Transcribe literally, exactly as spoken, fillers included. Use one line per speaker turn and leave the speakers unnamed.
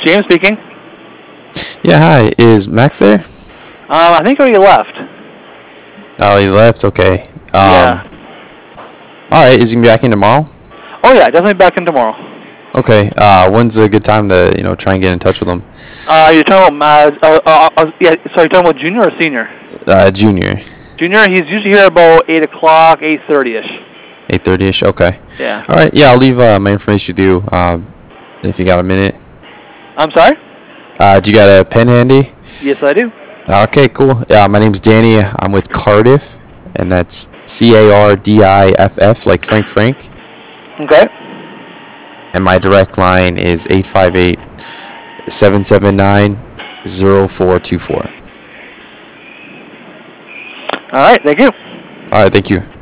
James speaking.
Yeah, hi. Is Max there?
Um, I think he already left.
Oh, he left. Okay. Um.
Yeah.
All right. Is he gonna be back in tomorrow?
Oh yeah, definitely back in tomorrow.
Okay. Uh, when's a good time to you know try and get in touch with him?
Uh, you're talking about uh, uh, uh, uh, yeah. So you're talking about junior or senior?
Uh, Junior.
Junior, he's usually here about eight o'clock, eight thirty ish.
Eight thirty ish. Okay.
Yeah.
All right. Yeah, I'll leave uh, my information with you. Um, if you got a minute.
I'm sorry.
Uh, do you got a pen handy?
Yes, I do.
Okay, cool. Yeah, my name's Danny. I'm with Cardiff, and that's C A R D I F F, like Frank Frank.
Okay.
And my direct line is eight five eight, seven seven nine, zero four two four.
All right. Thank you.
All right, thank you.